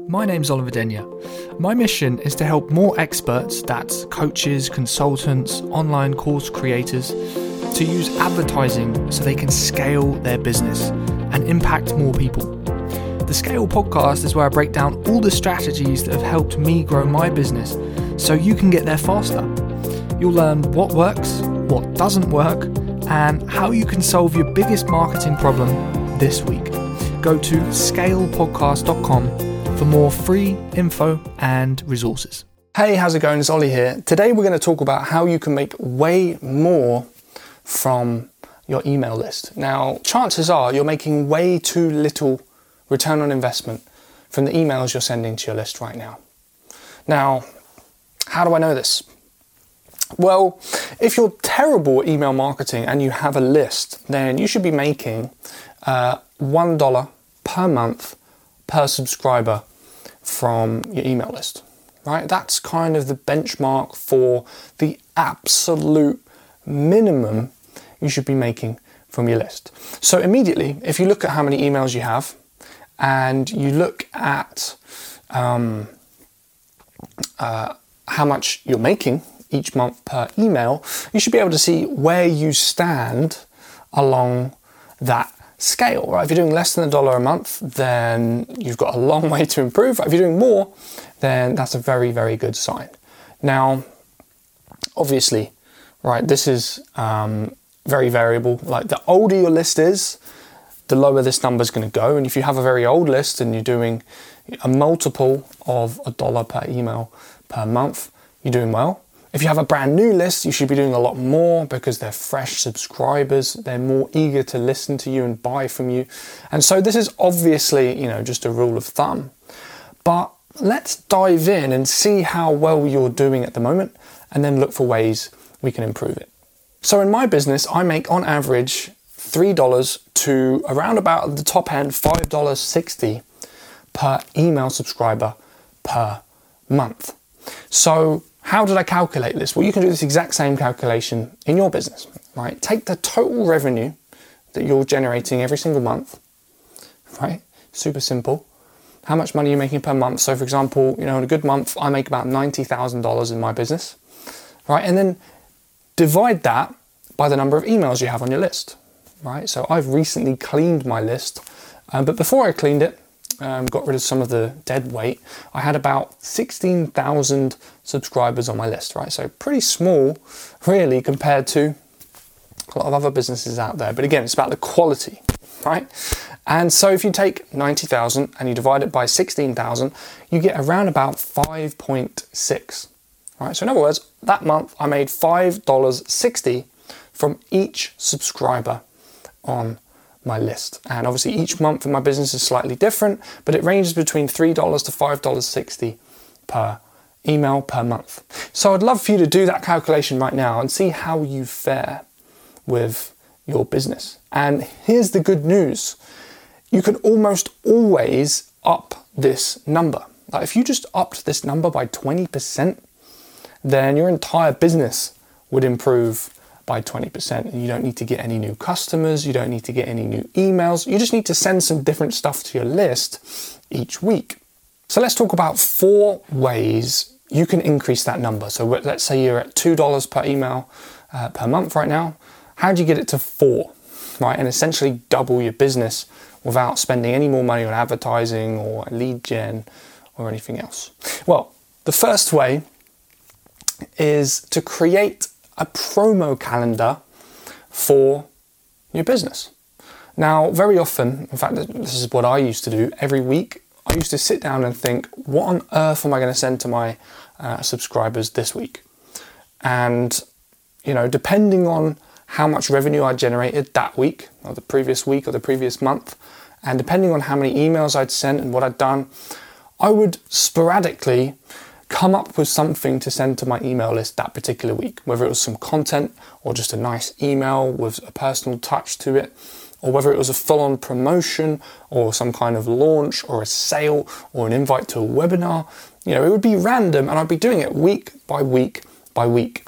My name's Oliver Denyer. My mission is to help more experts, that's coaches, consultants, online course creators, to use advertising so they can scale their business and impact more people. The Scale podcast is where I break down all the strategies that have helped me grow my business so you can get there faster. You'll learn what works, what doesn't work, and how you can solve your biggest marketing problem this week. Go to scalepodcast.com for more free info and resources. Hey, how's it going? It's Ollie here. Today we're going to talk about how you can make way more from your email list. Now, chances are you're making way too little return on investment from the emails you're sending to your list right now. Now, how do I know this? Well, if you're terrible at email marketing and you have a list, then you should be making $1 per month per subscriber from your email list, right? That's kind of the benchmark for the absolute minimum you should be making from your list. So immediately, if you look at how many emails you have and you look at how much you're making each month per email, you should be able to see where you stand along that scale, right? If you're doing less than $1 a month, then you've got a long way to improve. If you're doing more, then that's a very, very good sign. Now, obviously, right, this is very variable. Like the older your list is, the lower this number is going to go. And if you have a very old list and you're doing a multiple of $1 per email per month, you're doing well. If you have a brand new list, you should be doing a lot more because they're fresh subscribers. They're more eager to listen to you and buy from you. And so this is obviously, just a rule of thumb. But let's dive in and see how well you're doing at the moment and then look for ways we can improve it. So in my business, I make on average $3 to around about the top end, $5.60 per email subscriber per month. So how did I calculate this? Well, you can do this exact same calculation in your business, right? Take the total revenue that you're generating every single month, right? Super simple. How much money are you making per month? So for example, in a good month, I make about $90,000 in my business, right? And then divide that by the number of emails you have on your list, right? So I've recently cleaned my list, but before I cleaned it, got rid of some of the dead weight, I had about 16,000 subscribers on my list, right? So pretty small, really, compared to a lot of other businesses out there. But again, it's about the quality, right? And so if you take 90,000 and you divide it by 16,000, you get around about 5.6, right? So in other words, that month I made $5.60 from each subscriber on my list. And obviously each month in my business is slightly different, but it ranges between $3 to $5.60 per email per month. So I'd love for you to do that calculation right now and see how you fare with your business. And here's the good news. You can almost always up this number. Like if you just upped this number by 20%, then your entire business would improve by 20%. And you don't need to get any new customers. You don't need to get any new emails. You just need to send some different stuff to your list each week. So let's talk about 4 ways you can increase that number. So let's say you're at $2 per email per month right now. How do you get it to 4, right? And essentially double your business without spending any more money on advertising or lead gen or anything else. Well, the first way is to create a promo calendar for your business. Now, very often, in fact, this is what I used to do every week. I used to sit down and think, what on earth am I going to send to my subscribers this week? And, depending on how much revenue I generated that week or the previous month, and depending on how many emails I'd sent and what I'd done, I would sporadically come up with something to send to my email list that particular week, whether it was some content or just a nice email with a personal touch to it, or whether it was a full-on promotion or some kind of launch or a sale or an invite to a webinar. It would be random and I'd be doing it week by week by week.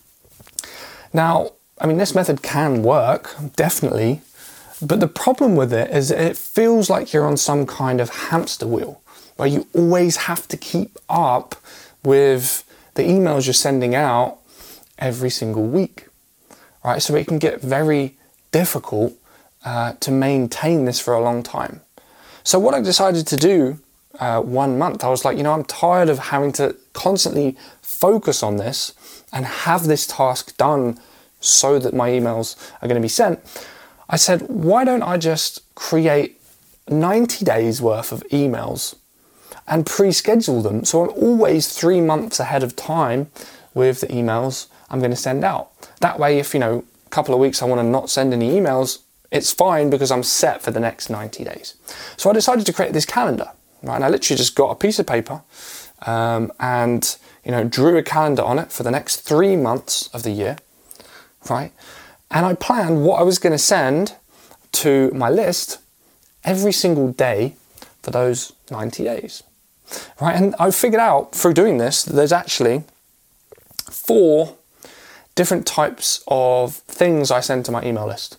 Now, this method can work, definitely, But the problem with it is it feels like you're on some kind of hamster wheel. where you always have to keep up with the emails you're sending out every single week, right? So it can get very difficult to maintain this for a long time. So what I decided to do 1 month, I was like, I'm tired of having to constantly focus on this and have this task done so that my emails are going to be sent. I said, why don't I just create 90 days worth of emails and pre-schedule them, so I'm always 3 months ahead of time with the emails I'm going to send out. That way, if a couple of weeks I want to not send any emails, it's fine because I'm set for the next 90 days. So I decided to create this calendar, right? And I literally just got a piece of paper and drew a calendar on it for the next 3 months of the year, right? And I planned what I was going to send to my list every single day for those 90 days, right? And I figured out through doing this that there's actually 4 different types of things I send to my email list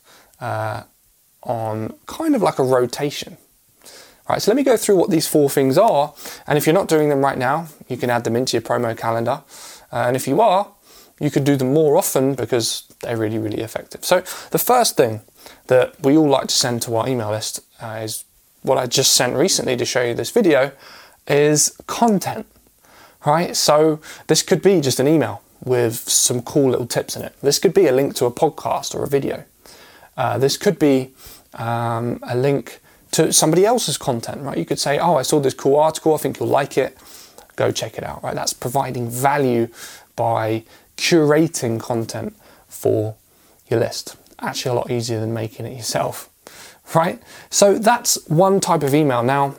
on kind of like a rotation. Right, so let me go through what these 4 things are, and if you're not doing them right now, you can add them into your promo calendar, and if you are, you could do them more often because they're really, really effective. So the first thing that we all like to send to our email list is what I just sent recently to show you this video, is content, right? So this could be just an email with some cool little tips in it. This could be a link to a podcast or a video. This could be a link to somebody else's content, right? You could say, I saw this cool article, I think you'll like it, go check it out, right? That's providing value by curating content for your list. Actually a lot easier than making it yourself, right? So that's one type of email. Now,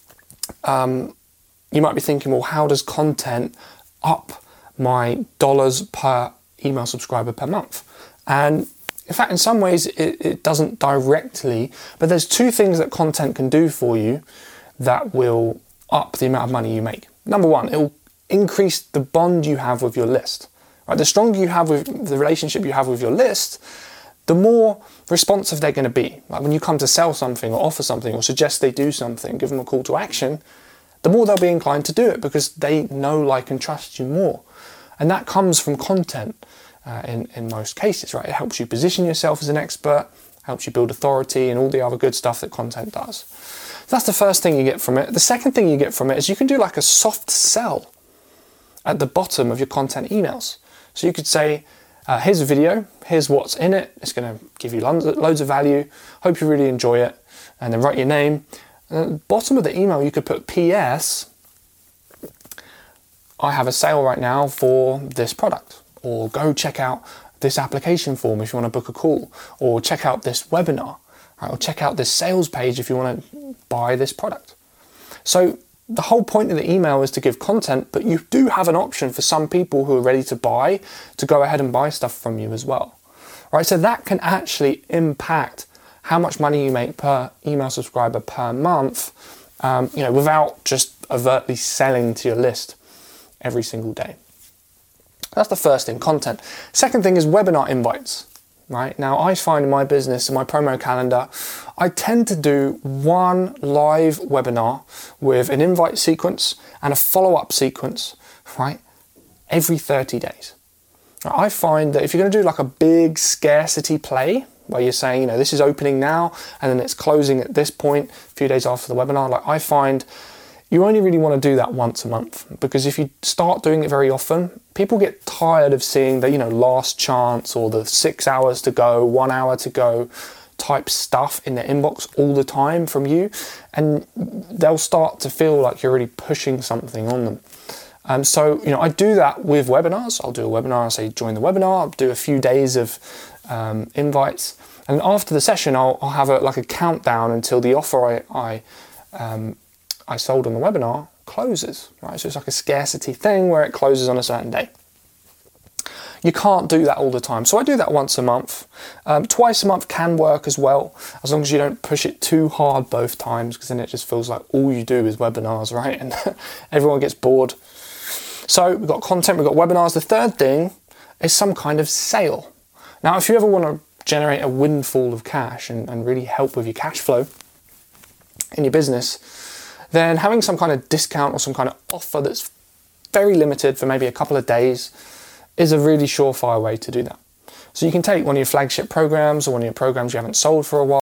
you might be thinking, well, how does content up my dollars per email subscriber per month? And in fact, in some ways it doesn't directly, but there's 2 things that content can do for you that will up the amount of money you make. Number 1, it will increase the bond you have with your list. Right? The stronger you have with the relationship you have with your list, the more responsive they're going to be. Like when you come to sell something or offer something or suggest they do something, give them a call to action, the more they'll be inclined to do it because they know, like, and trust you more. And that comes from content. In most cases, right? It helps you position yourself as an expert, helps you build authority and all the other good stuff that content does. So that's the first thing you get from it. The second thing you get from it is you can do like a soft sell at the bottom of your content emails. So you could say, here's a video, here's what's in it, it's going to give you loads of value, hope you really enjoy it, and then write your name. And at the bottom of the email you could put PS, I have a sale right now for this product. Or go check out this application form if you want to book a call, or check out this webinar, right? Or check out this sales page if you want to buy this product. So the whole point of the email is to give content, but you do have an option for some people who are ready to buy to go ahead and buy stuff from you as well, right? So that can actually impact how much money you make per email subscriber per month, without just overtly selling to your list every single day. That's the first thing, content. Second thing is webinar invites, right? Now I find in my business, in my promo calendar, I tend to do 1 live webinar with an invite sequence and a follow-up sequence, right? Every 30 days. I find that if you're going to do like a big scarcity play, where you're saying, this is opening now and then it's closing at this point, a few days after the webinar, like I find you only really want to do that once a month, because if you start doing it very often, people get tired of seeing the, last chance or the 6 hours to go, 1 hour to go type stuff in their inbox all the time from you, and they'll start to feel like you're really pushing something on them. So I do that with webinars. I'll do a webinar, I'll say join the webinar, I'll do a few days of invites, and after the session I'll have a countdown until the offer I sold on the webinar closes, right? So it's like a scarcity thing where it closes on a certain day. You can't do that all the time. So I do that once a month. Twice a month can work as well, as long as you don't push it too hard both times, because then it just feels like all you do is webinars, right? And everyone gets bored. So we've got content, we've got webinars. The third thing is some kind of sale. Now, if you ever want to generate a windfall of cash and really help with your cash flow in your business, then having some kind of discount or some kind of offer that's very limited for maybe a couple of days is a really surefire way to do that. So you can take one of your flagship programs or one of your programs you haven't sold for a while,